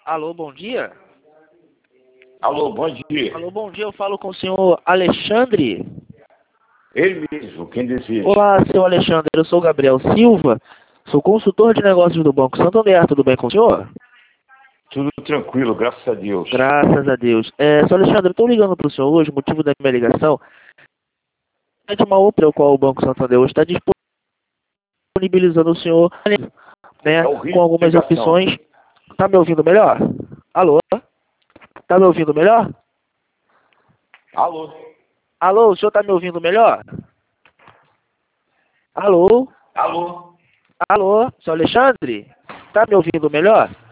Alô, bom dia? Alô, bom dia. Alô, bom dia, eu falo com o senhor Alexandre. Ele mesmo, quem deseja. Olá, senhor Alexandre, eu sou o Gabriel Silva, sou consultor de negócios do Banco Santander, tudo bem com o senhor? Tudo tranquilo, graças a Deus. Graças a Deus. Senhor Alexandre, eu estou ligando para o senhor hoje, o motivo da minha ligação é de uma outra ao qual o Banco Santander hoje está disponibilizando o senhor, né, É o risco com algumas de ligação. opções. Tá me ouvindo melhor? Alô? Tá me ouvindo melhor? Alô? Alô, o senhor tá me ouvindo melhor? Alô? Alô? Alô, senhor Alexandre? Tá me ouvindo melhor?